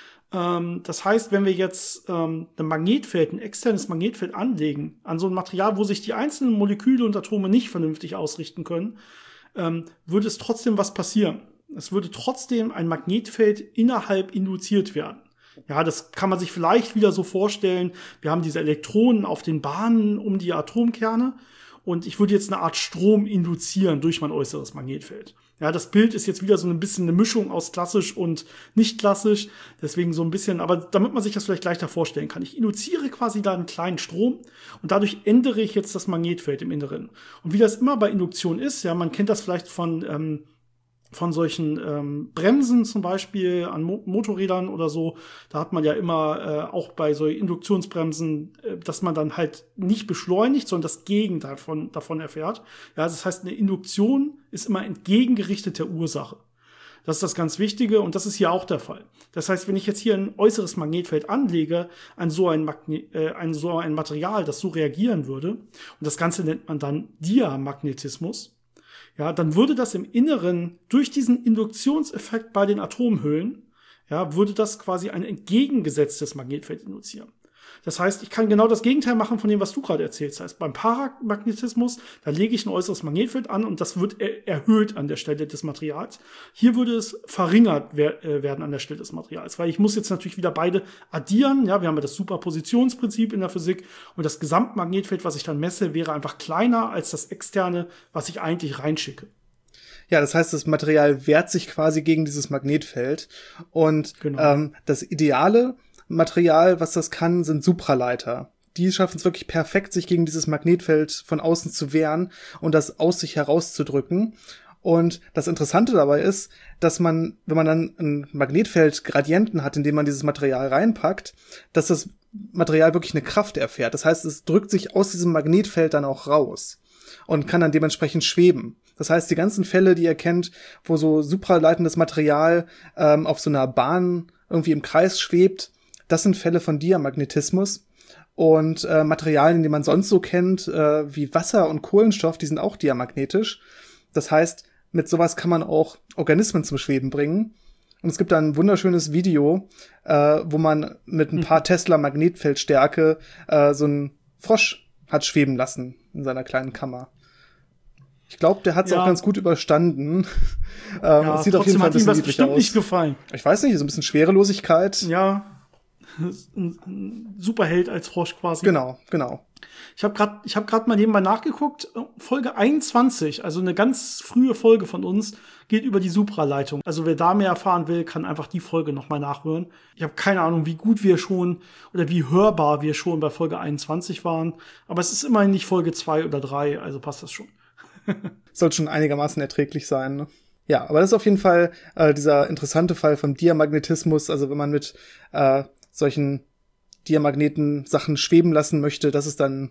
Das heißt, wenn wir jetzt ein externes Magnetfeld anlegen an so ein Material, wo sich die einzelnen Moleküle und Atome nicht vernünftig ausrichten können, würde es trotzdem was passieren. Es würde trotzdem ein Magnetfeld innerhalb induziert werden. Ja, das kann man sich vielleicht wieder so vorstellen. Wir haben diese Elektronen auf den Bahnen um die Atomkerne und ich würde jetzt eine Art Strom induzieren durch mein äußeres Magnetfeld. Ja, das Bild ist jetzt wieder so ein bisschen eine Mischung aus klassisch und nicht klassisch. Deswegen so ein bisschen, aber damit man sich das vielleicht leichter vorstellen kann. Ich induziere quasi da einen kleinen Strom und dadurch ändere ich jetzt das Magnetfeld im Inneren. Und wie das immer bei Induktion ist, ja, man kennt das vielleicht von solchen Bremsen zum Beispiel an Motorrädern oder so, da hat man ja immer auch bei solchen Induktionsbremsen, dass man dann halt nicht beschleunigt, sondern das Gegenteil davon erfährt. Ja, das heißt, eine Induktion ist immer entgegengerichtet der Ursache. Das ist das ganz Wichtige und das ist hier auch der Fall. Das heißt, wenn ich jetzt hier ein äußeres Magnetfeld anlege, an so ein Material, das so reagieren würde, und das Ganze nennt man dann Diamagnetismus, ja, dann würde das im Inneren durch diesen Induktionseffekt bei den Atomhüllen, ja, würde das quasi ein entgegengesetztes Magnetfeld induzieren. Das heißt, ich kann genau das Gegenteil machen von dem, was du gerade erzählst. Das heißt, beim Paramagnetismus, da lege ich ein äußeres Magnetfeld an und das wird erhöht an der Stelle des Materials. Hier würde es verringert werden an der Stelle des Materials, weil ich muss jetzt natürlich wieder beide addieren. Ja, wir haben ja das Superpositionsprinzip in der Physik und das Gesamtmagnetfeld, was ich dann messe, wäre einfach kleiner als das externe, was ich eigentlich reinschicke.
Ja, das heißt, das Material wehrt sich quasi gegen dieses Magnetfeld und genau. Das ideale Material, was das kann, sind Supraleiter. Die schaffen es wirklich perfekt, sich gegen dieses Magnetfeld von außen zu wehren und das aus sich herauszudrücken. Und das Interessante dabei ist, dass man, wenn man dann ein Magnetfeldgradienten hat, in dem man dieses Material reinpackt, dass das Material wirklich eine Kraft erfährt. Das heißt, es drückt sich aus diesem Magnetfeld dann auch raus und kann dann dementsprechend schweben. Das heißt, die ganzen Fälle, die ihr kennt, wo so supraleitendes Material auf so einer Bahn irgendwie im Kreis schwebt, das sind Fälle von Diamagnetismus. Und Materialien, die man sonst so kennt, wie Wasser und Kohlenstoff, die sind auch diamagnetisch. Das heißt, mit sowas kann man auch Organismen zum Schweben bringen. Und es gibt da ein wunderschönes Video, wo man mit ein paar Tesla Magnetfeldstärke so einen Frosch hat schweben lassen in seiner kleinen Kammer. Ich glaube, der hat es auch ganz gut überstanden. Es sieht auf jeden Fall ein bisschen niedlich
bestimmt
aus.
Nicht gefallen.
Ich weiß nicht, so ein bisschen Schwerelosigkeit.
Ja, ein Superheld als Frosch quasi.
Genau.
Ich habe grad mal nebenbei nachgeguckt. Folge 21, also eine ganz frühe Folge von uns, geht über die Supraleitung. Also wer da mehr erfahren will, kann einfach die Folge nochmal nachhören. Ich habe keine Ahnung, wie gut wir schon oder wie hörbar wir schon bei Folge 21 waren. Aber es ist immerhin nicht Folge 2 oder 3, also passt das schon.
Soll schon einigermaßen erträglich sein, ne? Ja, aber das ist auf jeden Fall dieser interessante Fall von Diamagnetismus. Also wenn man mit solchen Diamagneten Sachen schweben lassen möchte, das ist dann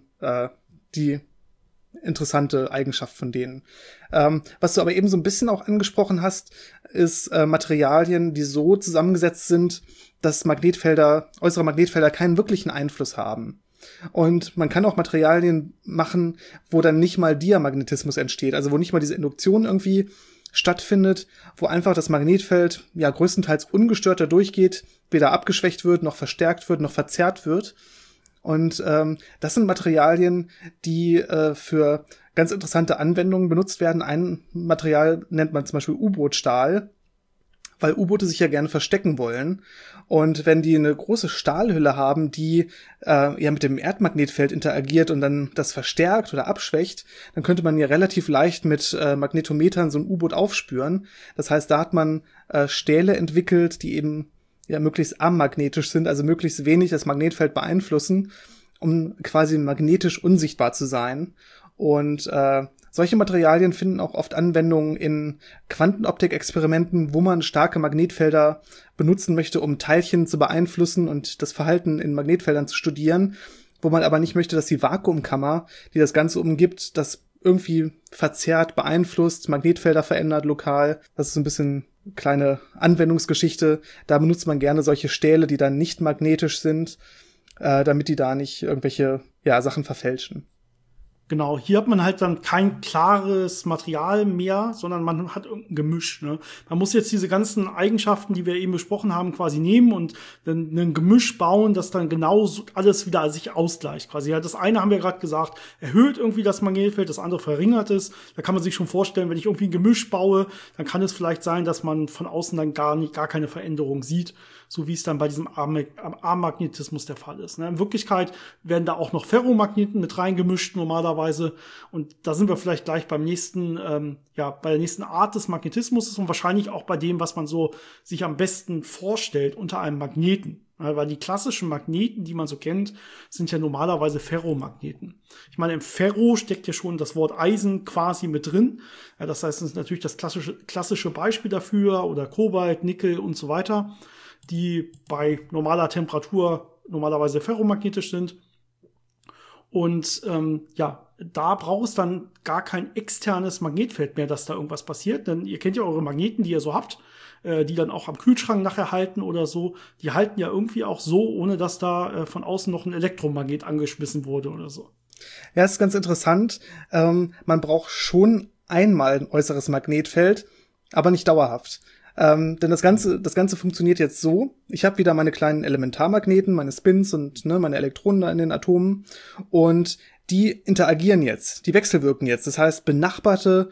die interessante Eigenschaft von denen. Was du aber eben so ein bisschen auch angesprochen hast, ist Materialien, die so zusammengesetzt sind, dass äußere Magnetfelder keinen wirklichen Einfluss haben. Und man kann auch Materialien machen, wo dann nicht mal Diamagnetismus entsteht, also wo nicht mal diese Induktion irgendwie stattfindet, wo einfach das Magnetfeld ja größtenteils ungestört da durchgeht, weder abgeschwächt wird, noch verstärkt wird, noch verzerrt wird. Und das sind Materialien, die für ganz interessante Anwendungen benutzt werden. Ein Material nennt man zum Beispiel U-Boot-Stahl, weil U-Boote sich ja gerne verstecken wollen. Und wenn die eine große Stahlhülle haben, die ja mit dem Erdmagnetfeld interagiert und dann das verstärkt oder abschwächt, dann könnte man ja relativ leicht mit Magnetometern so ein U-Boot aufspüren. Das heißt, da hat man Stähle entwickelt, die eben ja möglichst amagnetisch sind, also möglichst wenig das Magnetfeld beeinflussen, um quasi magnetisch unsichtbar zu sein. Und solche Materialien finden auch oft Anwendungen in Quantenoptik-Experimenten, wo man starke Magnetfelder benutzen möchte, um Teilchen zu beeinflussen und das Verhalten in Magnetfeldern zu studieren, wo man aber nicht möchte, dass die Vakuumkammer, die das Ganze umgibt, das irgendwie verzerrt, beeinflusst, Magnetfelder verändert lokal. Das ist so ein bisschen kleine Anwendungsgeschichte. Da benutzt man gerne solche Stähle, die dann nicht magnetisch sind, damit die da nicht irgendwelche Sachen verfälschen.
Genau, hier hat man halt dann kein klares Material mehr, sondern man hat irgendein Gemisch. Ne? Man muss jetzt diese ganzen Eigenschaften, die wir eben besprochen haben, quasi nehmen und dann ein Gemisch bauen, das dann genau alles wieder sich ausgleicht. Quasi ja, das eine haben wir gerade gesagt, erhöht irgendwie das Magnetfeld, das andere verringert es. Da kann man sich schon vorstellen, wenn ich irgendwie ein Gemisch baue, dann kann es vielleicht sein, dass man von außen dann gar keine Veränderung sieht, so wie es dann bei diesem Amagnetismus der Fall ist. Ne? In Wirklichkeit werden da auch noch Ferromagneten mit reingemischt normalerweise. Und da sind wir vielleicht gleich beim nächsten, bei der nächsten Art des Magnetismus und wahrscheinlich auch bei dem, was man so sich am besten vorstellt unter einem Magneten. Ja, weil die klassischen Magneten, die man so kennt, sind ja normalerweise Ferromagneten. Ich meine, im Ferro steckt ja schon das Wort Eisen quasi mit drin. Ja, das heißt, das ist natürlich das klassische Beispiel dafür oder Kobalt, Nickel und so weiter, die bei normaler Temperatur normalerweise ferromagnetisch sind. Und da braucht es dann gar kein externes Magnetfeld mehr, dass da irgendwas passiert. Denn ihr kennt ja eure Magneten, die ihr so habt, die dann auch am Kühlschrank nachher halten oder so. Die halten ja irgendwie auch so, ohne dass da von außen noch ein Elektromagnet angeschmissen wurde oder so.
Ja, das ist ganz interessant. Man braucht schon einmal ein äußeres Magnetfeld, aber nicht dauerhaft. Denn das Ganze funktioniert jetzt so. Ich habe wieder meine kleinen Elementarmagneten, meine Spins und meine Elektronen da in den Atomen. Und die interagieren jetzt, die wechselwirken jetzt. Das heißt, benachbarte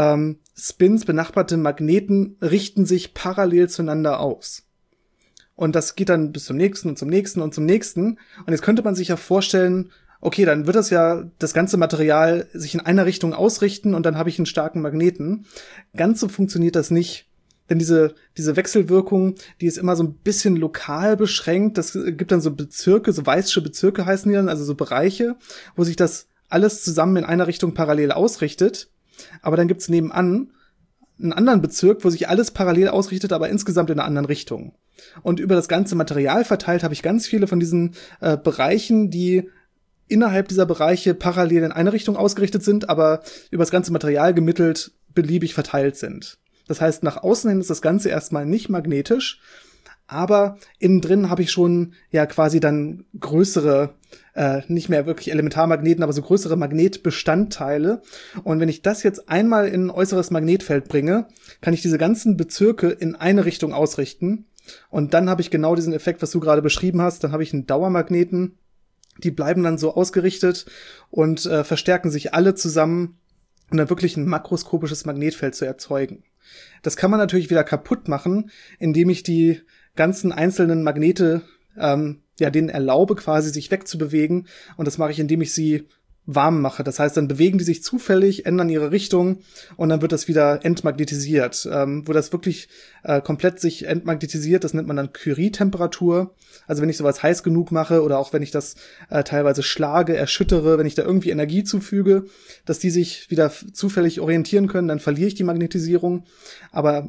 Spins, benachbarte Magneten richten sich parallel zueinander aus. Und das geht dann bis zum nächsten und zum nächsten und zum nächsten. Und jetzt könnte man sich ja vorstellen, okay, dann wird das ganze Material sich in einer Richtung ausrichten und dann habe ich einen starken Magneten. Ganz so funktioniert das nicht. Denn diese Wechselwirkung, die ist immer so ein bisschen lokal beschränkt. Das gibt dann so Bezirke, so Weissche Bezirke heißen die dann, also so Bereiche, wo sich das alles zusammen in einer Richtung parallel ausrichtet. Aber dann gibt's nebenan einen anderen Bezirk, wo sich alles parallel ausrichtet, aber insgesamt in einer anderen Richtung. Und über das ganze Material verteilt habe ich ganz viele von diesen Bereichen, die innerhalb dieser Bereiche parallel in eine Richtung ausgerichtet sind, aber über das ganze Material gemittelt beliebig verteilt sind. Das heißt, nach außen hin ist das Ganze erstmal nicht magnetisch, aber innen drin habe ich schon quasi dann größere, nicht mehr wirklich Elementarmagneten, aber so größere Magnetbestandteile. Und wenn ich das jetzt einmal in ein äußeres Magnetfeld bringe, kann ich diese ganzen Bezirke in eine Richtung ausrichten. Und dann habe ich genau diesen Effekt, was du gerade beschrieben hast. Dann habe ich einen Dauermagneten, die bleiben dann so ausgerichtet und verstärken sich alle zusammen, um dann wirklich ein makroskopisches Magnetfeld zu erzeugen. Das kann man natürlich wieder kaputt machen, indem ich die ganzen einzelnen Magnete, denen erlaube, quasi sich wegzubewegen. Und das mache ich, indem ich sie warm mache. Das heißt, dann bewegen die sich zufällig, ändern ihre Richtung und dann wird das wieder entmagnetisiert. Wo das wirklich komplett sich entmagnetisiert, das nennt man dann Curie-Temperatur. Also wenn ich sowas heiß genug mache oder auch wenn ich das teilweise schlage, erschüttere, wenn ich da irgendwie Energie zufüge, dass die sich wieder zufällig orientieren können, dann verliere ich die Magnetisierung. Aber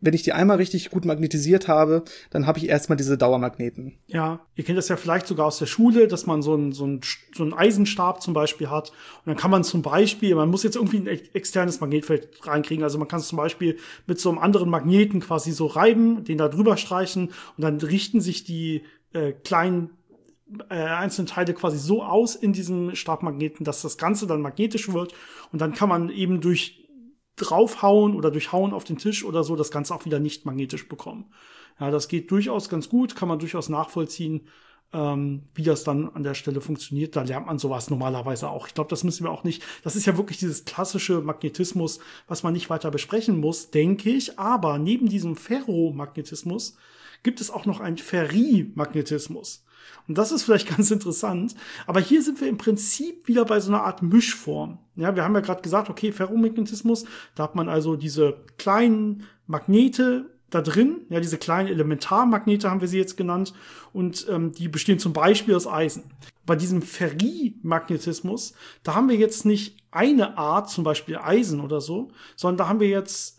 wenn ich die einmal richtig gut magnetisiert habe, dann habe ich erstmal diese Dauermagneten.
Ja, ihr kennt das ja vielleicht sogar aus der Schule, dass man so einen Eisenstab zum Beispiel hat. Und dann kann man zum Beispiel, man muss jetzt irgendwie ein externes Magnetfeld reinkriegen. Also man kann es zum Beispiel mit so einem anderen Magneten quasi so reiben, den da drüber streichen und dann richten sich die kleinen einzelnen Teile quasi so aus in diesem Stabmagneten, dass das Ganze dann magnetisch wird. Und dann kann man eben durch draufhauen oder durch Hauen auf den Tisch oder so das Ganze auch wieder nicht magnetisch bekommen. Ja, das geht durchaus ganz gut, kann man durchaus nachvollziehen, wie das dann an der Stelle funktioniert. Da lernt man sowas normalerweise auch. Ich glaube, das müssen wir auch nicht. Das ist ja wirklich dieses klassische Magnetismus, was man nicht weiter besprechen muss, denke ich. Aber neben diesem Ferromagnetismus gibt es auch noch einen Ferrimagnetismus. Und das ist vielleicht ganz interessant. Aber hier sind wir im Prinzip wieder bei so einer Art Mischform. Ja, wir haben ja gerade gesagt, okay, Ferromagnetismus, da hat man also diese kleinen Magnete da drin, ja, diese kleinen Elementarmagnete haben wir sie jetzt genannt, und die bestehen zum Beispiel aus Eisen. Bei diesem Ferrimagnetismus, da haben wir jetzt nicht eine Art, zum Beispiel Eisen oder so, sondern da haben wir jetzt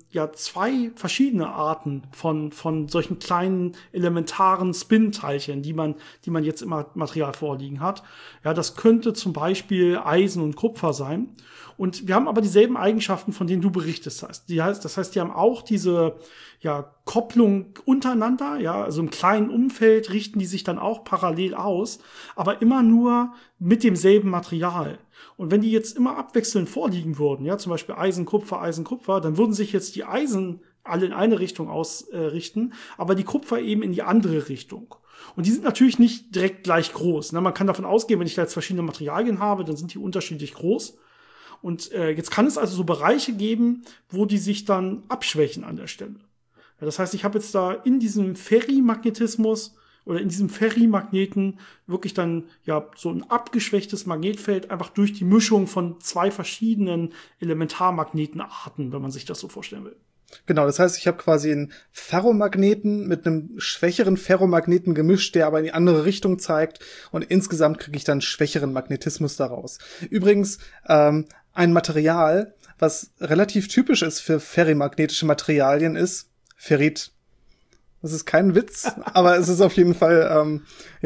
zwei verschiedene Arten von solchen kleinen elementaren Spin-Teilchen, die man jetzt im Material vorliegen hat. Ja, das könnte zum Beispiel Eisen und Kupfer sein. Und wir haben aber dieselben Eigenschaften, von denen du berichtest hast. Das heißt, die haben auch diese Kopplung untereinander, ja, also im kleinen Umfeld richten die sich dann auch parallel aus, aber immer nur mit demselben Material. Und wenn die jetzt immer abwechselnd vorliegen würden, ja, zum Beispiel Eisen, Kupfer, dann würden sich jetzt die Eisen alle in eine Richtung ausrichten, aber die Kupfer eben in die andere Richtung. Und die sind natürlich nicht direkt gleich groß. Ne? Man kann davon ausgehen, wenn ich da jetzt verschiedene Materialien habe, dann sind die unterschiedlich groß. Und jetzt kann es also so Bereiche geben, wo die sich dann abschwächen an der Stelle. Ja, das heißt, ich habe jetzt da in diesem Ferrimagnetismus oder in diesem Ferrimagneten wirklich dann so ein abgeschwächtes Magnetfeld einfach durch die Mischung von zwei verschiedenen Elementarmagnetenarten, wenn man sich das so vorstellen will.
Genau, das heißt, ich habe quasi einen Ferromagneten mit einem schwächeren Ferromagneten gemischt, der aber in die andere Richtung zeigt, und insgesamt kriege ich dann schwächeren Magnetismus daraus. Übrigens, ein Material, was relativ typisch ist für ferrimagnetische Materialien, ist Ferrit. Das ist kein Witz, aber es ist auf jeden Fall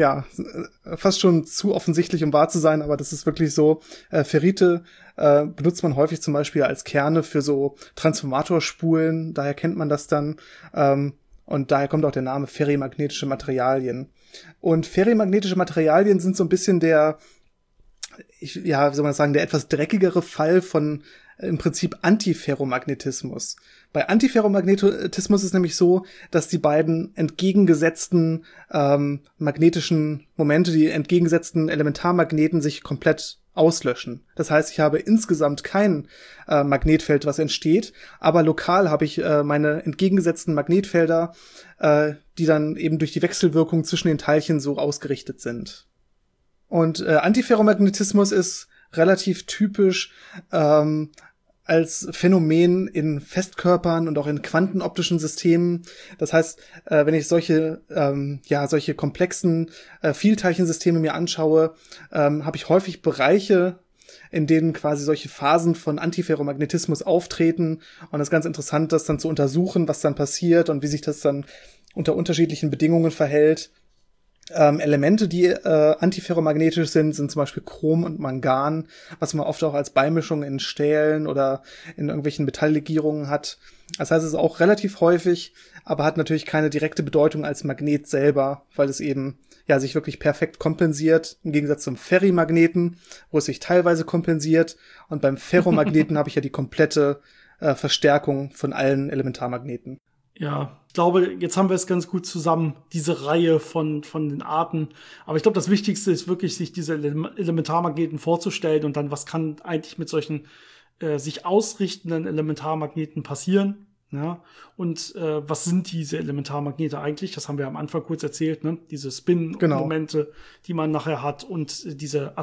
fast schon zu offensichtlich, um wahr zu sein, aber das ist wirklich so. Ferrite benutzt man häufig zum Beispiel als Kerne für so Transformatorspulen, daher kennt man das dann, und daher kommt auch der Name ferrimagnetische Materialien. Und ferrimagnetische Materialien sind so ein bisschen der etwas dreckigere Fall von im Prinzip Antiferromagnetismus. Bei Antiferromagnetismus ist nämlich so, dass die beiden entgegengesetzten magnetischen Momente, die entgegengesetzten Elementarmagneten sich komplett auslöschen. Das heißt, ich habe insgesamt kein Magnetfeld, was entsteht, aber lokal habe ich meine entgegengesetzten Magnetfelder, die dann eben durch die Wechselwirkung zwischen den Teilchen so ausgerichtet sind. Und Antiferromagnetismus ist relativ typisch als Phänomen in Festkörpern und auch in quantenoptischen Systemen. Das heißt, wenn ich solche komplexen Vielteilchensysteme mir anschaue, habe ich häufig Bereiche, in denen quasi solche Phasen von Antiferromagnetismus auftreten. Und es ist ganz interessant, das dann zu untersuchen, was dann passiert und wie sich das dann unter unterschiedlichen Bedingungen verhält. Elemente, die antiferromagnetisch sind zum Beispiel Chrom und Mangan, was man oft auch als Beimischung in Stählen oder in irgendwelchen Metalllegierungen hat. Das heißt, es ist auch relativ häufig, aber hat natürlich keine direkte Bedeutung als Magnet selber, weil es eben sich wirklich perfekt kompensiert, im Gegensatz zum Ferrimagneten, wo es sich teilweise kompensiert. Und beim Ferromagneten habe ich ja die komplette Verstärkung von allen Elementarmagneten.
Ja, ich glaube, jetzt haben wir es ganz gut zusammen, diese Reihe von den Arten. Aber ich glaube, das Wichtigste ist wirklich, sich diese Elementarmagneten vorzustellen und dann, was kann eigentlich mit solchen sich ausrichtenden Elementarmagneten passieren. Ja? Und was sind diese Elementarmagnete eigentlich? Das haben wir am Anfang kurz erzählt, ne? Diese Spin-Momente, die man nachher hat, und diese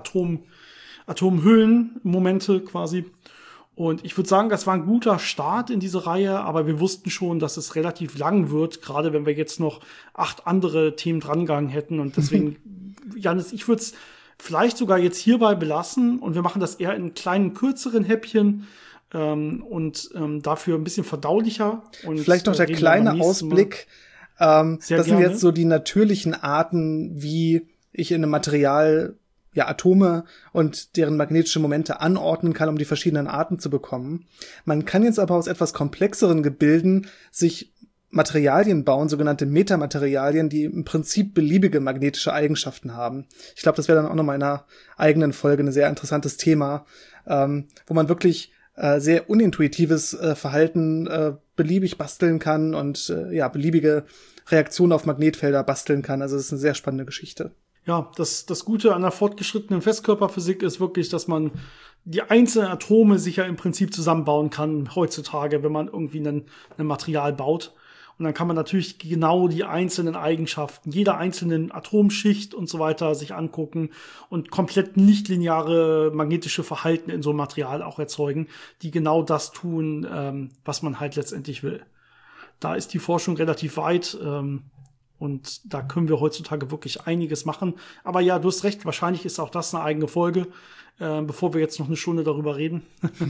Atomhüllen-Momente quasi. Und ich würde sagen, das war ein guter Start in diese Reihe, aber wir wussten schon, dass es relativ lang wird, gerade wenn wir jetzt noch 8 andere Themen drangegangen hätten. Und deswegen, Jannis, ich würde es vielleicht sogar jetzt hierbei belassen und wir machen das eher in kleinen, kürzeren Häppchen. und dafür ein bisschen verdaulicher. Und
vielleicht noch der kleine Ausblick. Das sind jetzt so die natürlichen Arten, wie ich in einem Material Atome und deren magnetische Momente anordnen kann, um die verschiedenen Arten zu bekommen. Man kann jetzt aber aus etwas komplexeren Gebilden sich Materialien bauen, sogenannte Metamaterialien, die im Prinzip beliebige magnetische Eigenschaften haben. Ich glaube, das wäre dann auch nochmal in einer eigenen Folge ein sehr interessantes Thema, wo man wirklich sehr unintuitives Verhalten beliebig basteln kann und beliebige Reaktionen auf Magnetfelder basteln kann. Also das ist eine sehr spannende Geschichte.
Ja, das Gute an der fortgeschrittenen Festkörperphysik ist wirklich, dass man die einzelnen Atome sich ja im Prinzip zusammenbauen kann heutzutage, wenn man irgendwie ein Material baut. Und dann kann man natürlich genau die einzelnen Eigenschaften jeder einzelnen Atomschicht und so weiter sich angucken und komplett nichtlineare magnetische Verhalten in so einem Material auch erzeugen, die genau das tun, was man halt letztendlich will. Da ist die Forschung relativ weit, und da können wir heutzutage wirklich einiges machen. Aber ja, du hast recht, wahrscheinlich ist auch das eine eigene Folge, bevor wir jetzt noch eine Stunde darüber reden.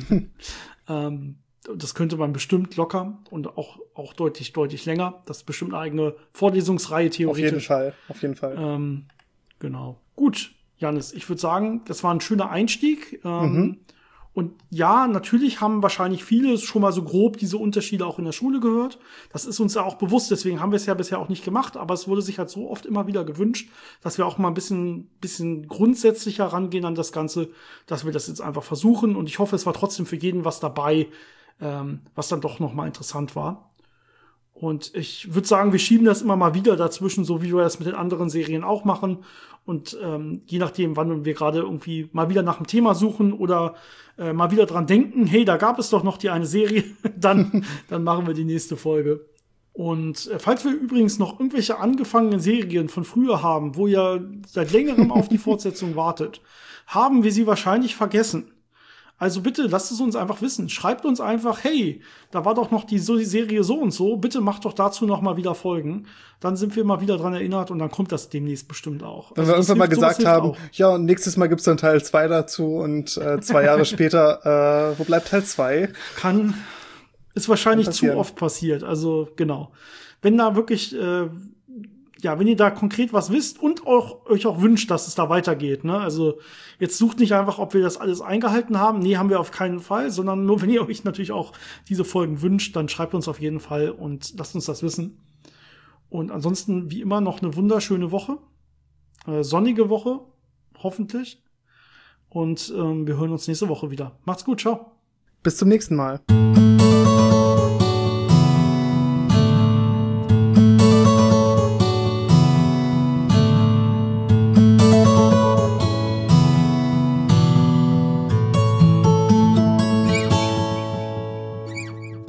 Das könnte man bestimmt locker und auch deutlich länger. Das ist bestimmt eine eigene Vorlesungsreihe theoretisch.
Auf jeden Fall.
Genau. Gut, Jannis, ich würde sagen, das war ein schöner Einstieg. Und ja, natürlich haben wahrscheinlich viele schon mal so grob diese Unterschiede auch in der Schule gehört. Das ist uns ja auch bewusst, deswegen haben wir es ja bisher auch nicht gemacht, aber es wurde sich halt so oft immer wieder gewünscht, dass wir auch mal ein bisschen grundsätzlicher rangehen an das Ganze, dass wir das jetzt einfach versuchen. Und ich hoffe, es war trotzdem für jeden was dabei, was dann doch noch mal interessant war. Und ich würde sagen, wir schieben das immer mal wieder dazwischen, so wie wir das mit den anderen Serien auch machen. Und je nachdem, wann wir gerade irgendwie mal wieder nach einem Thema suchen oder mal wieder dran denken, hey, da gab es doch noch die eine Serie, dann machen wir die nächste Folge. Und falls wir übrigens noch irgendwelche angefangenen Serien von früher haben, wo ihr seit längerem auf die Fortsetzung wartet, haben wir sie wahrscheinlich vergessen. Also bitte lasst es uns einfach wissen. Schreibt uns einfach, hey, da war doch noch die Serie so und so. Bitte macht doch dazu noch mal wieder Folgen. Dann sind wir mal wieder dran erinnert und dann kommt das demnächst bestimmt auch.
Wenn wir irgendwann mal gesagt haben, ja, und nächstes Mal gibt's dann Teil 2 dazu und 2 Jahre später, wo bleibt Teil 2?
Ist wahrscheinlich zu oft passiert. Also genau. Wenn da wirklich wenn ihr da konkret was wisst und euch auch wünscht, dass es da weitergeht, ne? Also jetzt sucht nicht einfach, ob wir das alles eingehalten haben. Nee, haben wir auf keinen Fall, sondern nur, wenn ihr euch natürlich auch diese Folgen wünscht, dann schreibt uns auf jeden Fall und lasst uns das wissen. Und ansonsten, wie immer, noch eine wunderschöne Woche. Sonnige Woche, hoffentlich. Und wir hören uns nächste Woche wieder. Macht's gut, ciao.
Bis zum nächsten Mal.